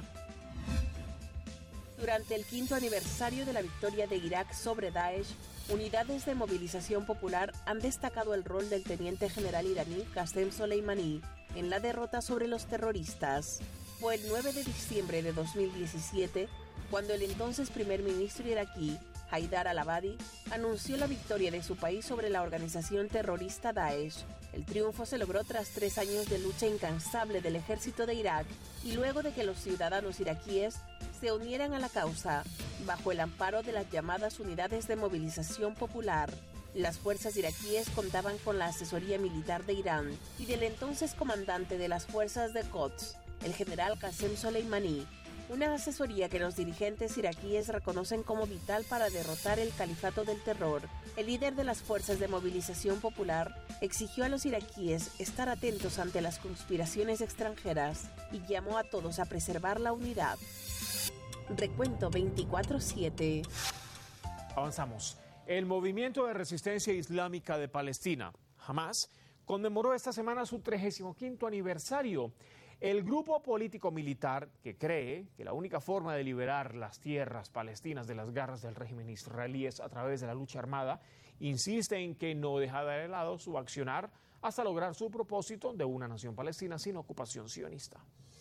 Durante el quinto aniversario de la victoria de Irak sobre Daesh, unidades de movilización popular han destacado el rol del teniente general iraní Qasem Soleimani en la derrota sobre los terroristas. Fue el nueve de diciembre de dos mil diecisiete cuando el entonces primer ministro iraquí, Haidar al-Abadi, anunció la victoria de su país sobre la organización terrorista Daesh. El triunfo se logró tras tres años de lucha incansable del ejército de Irak y luego de que los ciudadanos iraquíes se unieran a la causa bajo el amparo de las llamadas unidades de movilización popular. Las fuerzas iraquíes contaban con la asesoría militar de Irán y del entonces comandante de las fuerzas de Quds, el general Qasem Soleimani, una asesoría que los dirigentes iraquíes reconocen como vital para derrotar el califato del terror. El líder de las fuerzas de movilización popular exigió a los iraquíes estar atentos ante las conspiraciones extranjeras y llamó a todos a preservar la unidad. Recuento veinticuatro siete.
Avanzamos. El Movimiento de Resistencia Islámica de Palestina, Hamas, conmemoró esta semana su trigésimo quinto aniversario. El grupo político-militar, que cree que la única forma de liberar las tierras palestinas de las garras del régimen israelí es a través de la lucha armada, insiste en que no deja de lado su accionar hasta lograr su propósito de una nación palestina sin ocupación sionista.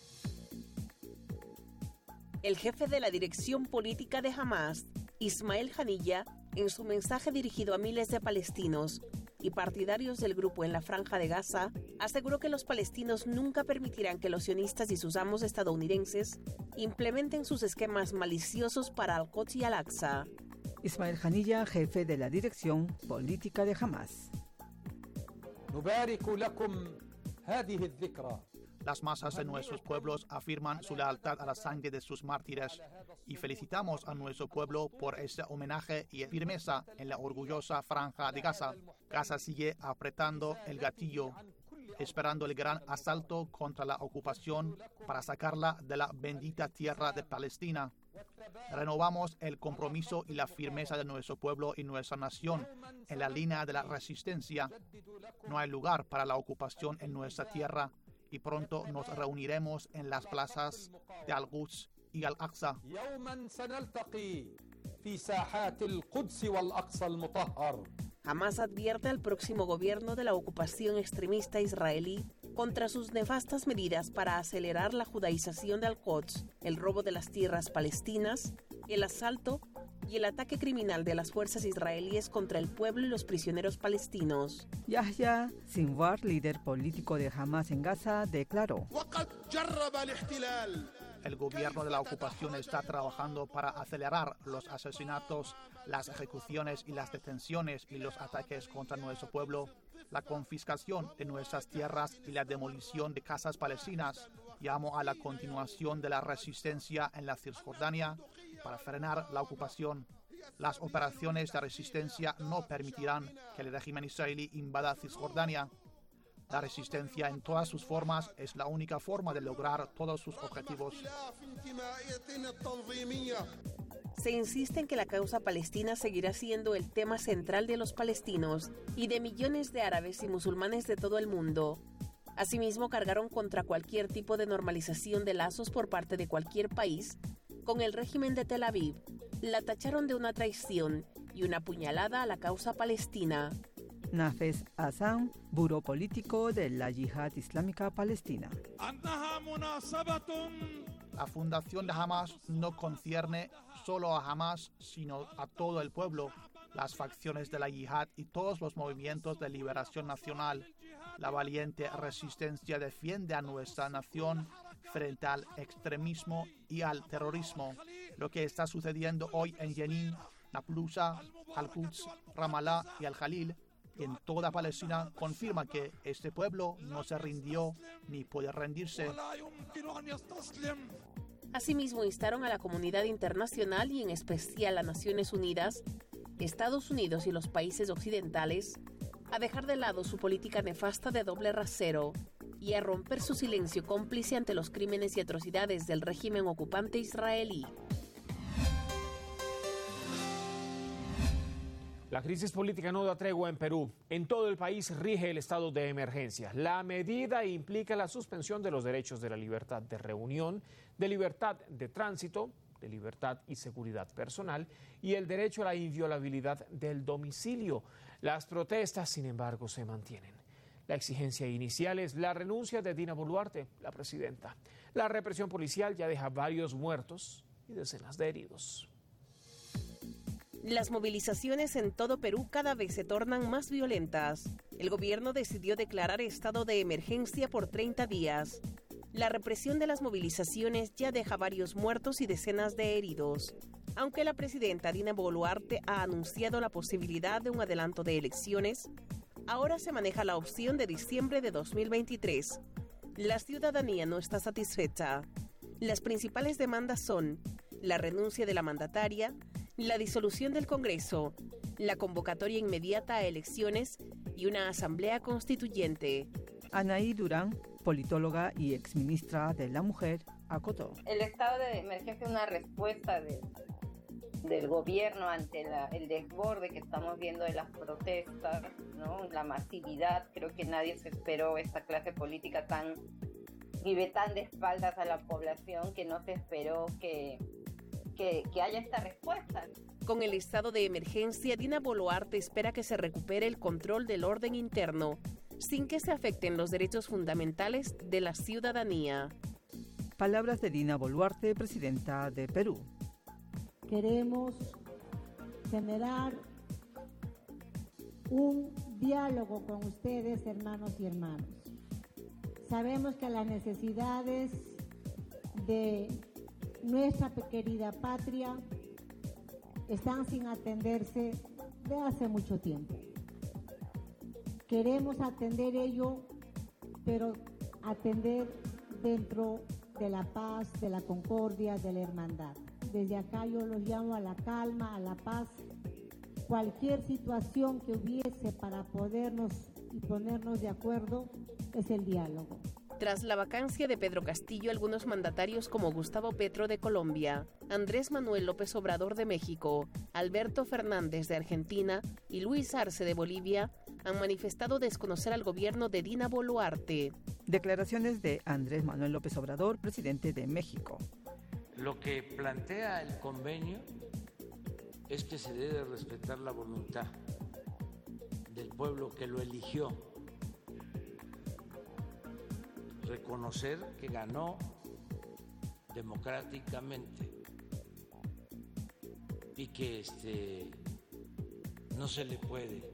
El jefe de la dirección política de Hamas, Ismael Haniyeh, en su mensaje dirigido a miles de palestinos y partidarios del grupo en la Franja de Gaza, aseguró que los palestinos nunca permitirán que los sionistas y sus amos estadounidenses implementen sus esquemas maliciosos para Al-Quds y Al-Aqsa.
Ismael Haniyeh, jefe de la dirección política de Hamas.
Las masas de nuestros pueblos afirman su lealtad a la sangre de sus mártires y felicitamos a nuestro pueblo por este homenaje y firmeza en la orgullosa Franja de Gaza. Gaza sigue apretando el gatillo, esperando el gran asalto contra la ocupación para sacarla de la bendita tierra de Palestina. Renovamos el compromiso y la firmeza de nuestro pueblo y nuestra nación en la línea de la resistencia. No hay lugar para la ocupación en nuestra tierra y pronto nos reuniremos en las plazas de Al-Quds y Al-Aqsa.
Hamas advierte al próximo gobierno de la ocupación extremista israelí contra sus nefastas medidas para acelerar la judaización de Al-Quds, el robo de las tierras palestinas, el asalto y el ataque criminal de las fuerzas israelíes contra el pueblo y los prisioneros palestinos.
Yahya Sinwar, líder político de Hamas en Gaza, declaró:
el gobierno de la ocupación está trabajando para acelerar los asesinatos, las ejecuciones y las detenciones y los ataques contra nuestro pueblo, la confiscación de nuestras tierras y la demolición de casas palestinas. Llamo a la continuación de la resistencia en la Cisjordania para frenar la ocupación. Las operaciones de resistencia no permitirán que el régimen israelí invada Cisjordania. La resistencia en todas sus formas es la única forma de lograr todos sus objetivos.
Se insiste en que la causa palestina seguirá siendo el tema central de los palestinos y de millones de árabes y musulmanes de todo el mundo. Asimismo, cargaron contra cualquier tipo de normalización de lazos por parte de cualquier país con el régimen de Tel Aviv. La tacharon de una traición y una puñalada a la causa palestina.
Nafez Hassan, buró político de la Yihad Islámica Palestina.
La fundación de Hamas no concierne solo a Hamas, sino a todo el pueblo, las facciones de la Yihad y todos los movimientos de liberación nacional. La valiente resistencia defiende a nuestra nación frente al extremismo y al terrorismo. Lo que está sucediendo hoy en Jenin, Naplusa, Al-Quds, Ramallah y Al-Jalil y en toda Palestina confirma que este pueblo no se rindió ni puede rendirse.
Asimismo, instaron a la comunidad internacional y en especial a Naciones Unidas, Estados Unidos y los países occidentales a dejar de lado su política nefasta de doble rasero y a romper su silencio cómplice ante los crímenes y atrocidades del régimen ocupante israelí.
La crisis política no da tregua en Perú. En todo el país rige el estado de emergencia. La medida implica la suspensión de los derechos de la libertad de reunión, de libertad de tránsito, de libertad y seguridad personal y el derecho a la inviolabilidad del domicilio. Las protestas, sin embargo, se mantienen. La exigencia inicial es la renuncia de Dina Boluarte, la presidenta. La represión policial ya deja varios muertos y decenas de heridos.
Las movilizaciones en todo Perú cada vez se tornan más violentas. El gobierno decidió declarar estado de emergencia por treinta días. La represión de las movilizaciones ya deja varios muertos y decenas de heridos. Aunque la presidenta Dina Boluarte ha anunciado la posibilidad de un adelanto de elecciones, ahora se maneja la opción de diciembre de dos mil veintitrés. La ciudadanía no está satisfecha. Las principales demandas son la renuncia de la mandataria, la disolución del Congreso, la convocatoria inmediata a elecciones y una asamblea constituyente.
Anaí Durán, politóloga y exministra de la Mujer, acotó.
El estado de emergencia es una respuesta de, del gobierno ante la, el desborde que estamos viendo de las protestas, ¿no? La masividad. Creo que nadie se esperó esta clase política tan vive tan de espaldas a la población que no se esperó que, que, que haya esta respuesta.
Con el estado de emergencia, Dina Boluarte espera que se recupere el control del orden interno, sin que se afecten los derechos fundamentales de la ciudadanía.
Palabras de Dina Boluarte, presidenta de Perú.
Queremos generar un diálogo con ustedes, hermanos y hermanas. Sabemos que las necesidades de nuestra querida patria están sin atenderse de hace mucho tiempo. Queremos atender ello, pero atender dentro de la paz, de la concordia, de la hermandad. Desde acá yo los llamo a la calma, a la paz. Cualquier situación que hubiese para podernos y ponernos de acuerdo es el diálogo.
Tras la vacancia de Pedro Castillo, algunos mandatarios como Gustavo Petro de Colombia, Andrés Manuel López Obrador de México, Alberto Fernández de Argentina y Luis Arce de Bolivia han manifestado desconocer al gobierno de Dina Boluarte.
Declaraciones de Andrés Manuel López Obrador, presidente de México.
Lo que plantea el convenio es que se debe respetar la voluntad del pueblo que lo eligió, reconocer que ganó democráticamente y que este no se le puede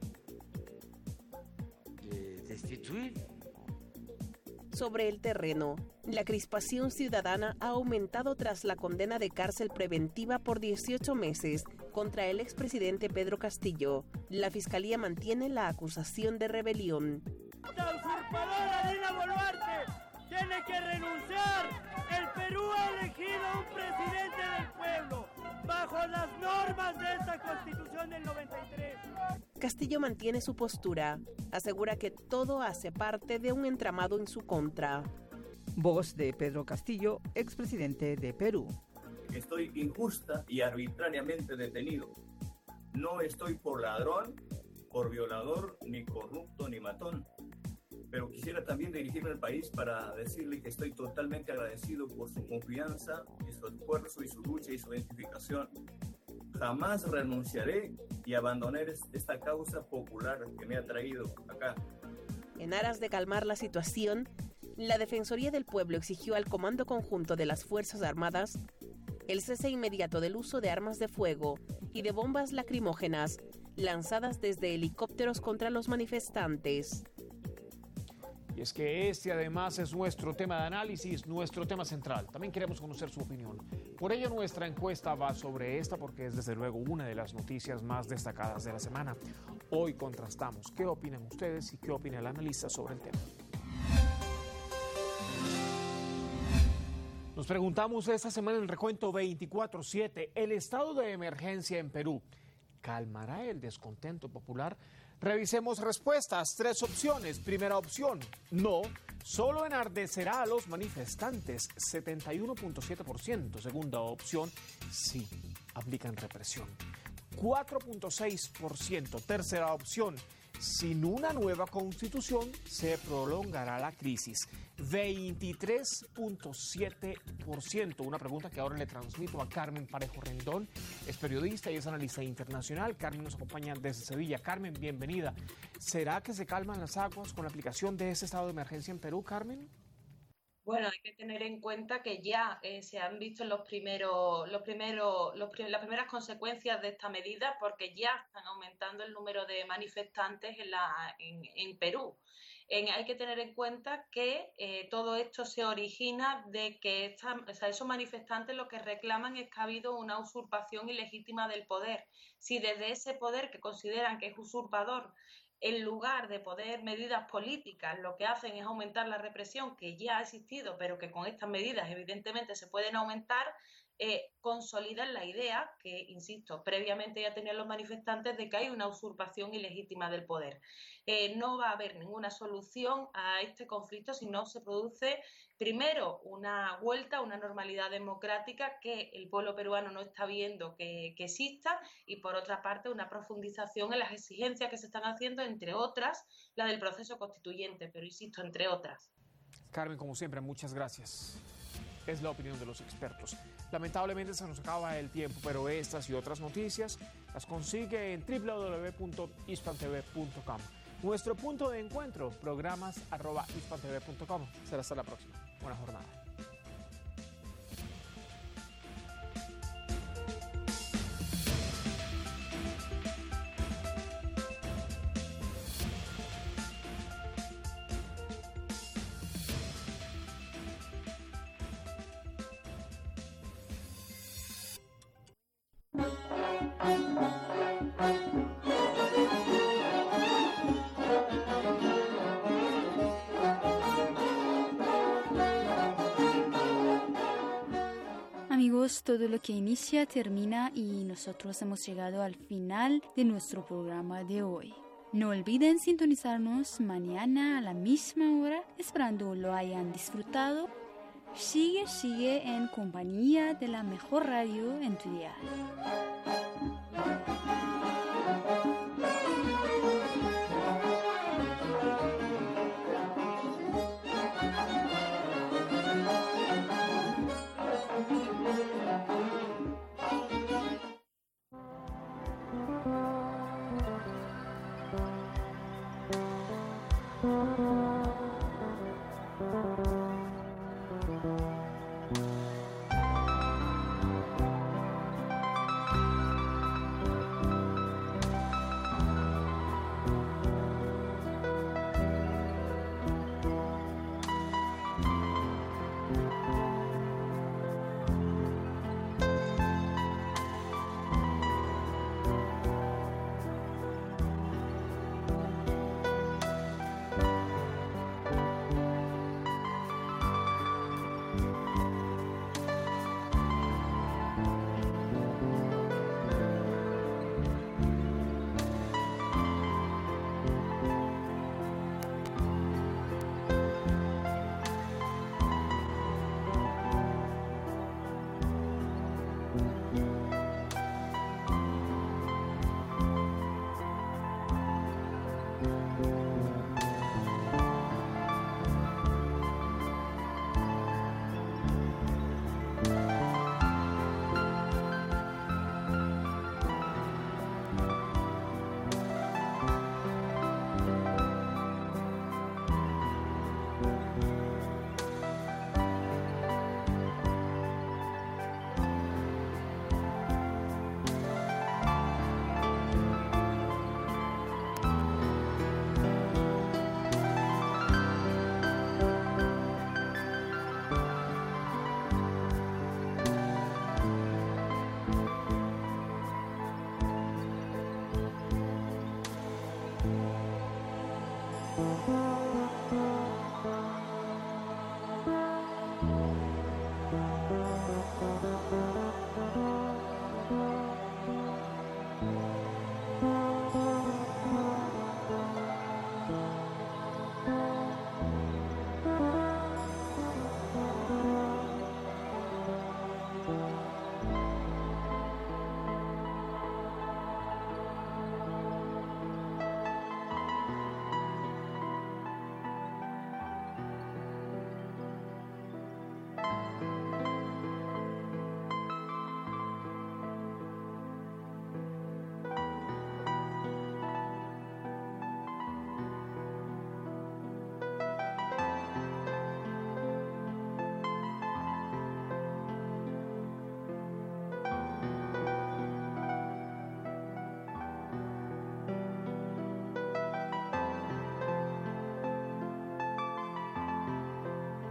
eh, destituir.
Sobre el terreno, la crispación ciudadana ha aumentado tras la condena de cárcel preventiva por dieciocho meses contra el expresidente Pedro Castillo. La Fiscalía mantiene la acusación de rebelión.
¡La usurpadora Dina Boluarte tiene que renunciar! El Perú ha elegido un presidente del pueblo bajo las normas de esta Constitución del noventa y tres.
Castillo mantiene su postura. Asegura que todo hace parte de un entramado en su contra.
Voz de Pedro Castillo, expresidente de Perú.
Estoy injusta y arbitrariamente detenido. No estoy por ladrón, por violador, ni corrupto, ni matón. Pero quisiera también dirigirme al país para decirle que estoy totalmente agradecido por su confianza y su esfuerzo y su lucha y su identificación. Jamás renunciaré y abandonaré esta causa popular que me ha traído acá.
En aras de calmar la situación, la Defensoría del Pueblo exigió al Comando Conjunto de las Fuerzas Armadas el cese inmediato del uso de armas de fuego y de bombas lacrimógenas lanzadas desde helicópteros contra los manifestantes.
Y es que este además es nuestro tema de análisis, nuestro tema central. También queremos conocer su opinión. Por ello nuestra encuesta va sobre esta porque es desde luego una de las noticias más destacadas de la semana. Hoy contrastamos qué opinan ustedes y qué opina el analista sobre el tema. Nos preguntamos esta semana en el recuento veinticuatro siete, ¿el estado de emergencia en Perú calmará el descontento popular? Revisemos respuestas. Tres opciones. Primera opción, no, solo enardecerá a los manifestantes, setenta y uno punto siete por ciento. Segunda opción, sí, aplican represión, cuatro punto seis por ciento. Tercera opción, sin una nueva constitución se prolongará la crisis, veintitrés punto siete por ciento. Una pregunta que ahora le transmito a Carmen Parejo Rendón, es periodista y es analista internacional. Carmen nos acompaña desde Sevilla. Carmen, bienvenida. ¿Será que se calman las aguas con la aplicación de este estado de emergencia en Perú, Carmen?
Bueno, hay que tener en cuenta que ya eh, se han visto los primeros, los primeros, los, las primeras consecuencias de esta medida, porque ya están aumentando el número de manifestantes en, la, en, en Perú. En, hay que tener en cuenta que eh, todo esto se origina de que esta, o sea, esos manifestantes lo que reclaman es que ha habido una usurpación ilegítima del poder. Si desde ese poder que consideran que es usurpador en lugar de poner medidas políticas, lo que hacen es aumentar la represión que ya ha existido, pero que con estas medidas evidentemente se pueden aumentar, eh, consolidan la idea que, insisto, previamente ya tenían los manifestantes de que hay una usurpación ilegítima del poder. Eh, no va a haber ninguna solución a este conflicto si no se produce, primero, una vuelta a una normalidad democrática que el pueblo peruano no está viendo que, que exista, y por otra parte una profundización en las exigencias que se están haciendo, entre otras, la del proceso constituyente, pero insisto, entre otras.
Carmen, como siempre, muchas gracias. Es la opinión de los expertos. Lamentablemente se nos acaba el tiempo, pero estas y otras noticias las consigue en w w w punto hispan t v punto com. Nuestro punto de encuentro, programas arroba hispan t v punto com. Será hasta la próxima. Buena jornada.
Amigos, todo lo que inicia termina y nosotros hemos llegado al final de nuestro programa de hoy. No olviden sintonizarnos mañana a la misma hora, esperando lo hayan disfrutado. Sigue, sigue en compañía de la mejor radio en tu dial.
Thank you.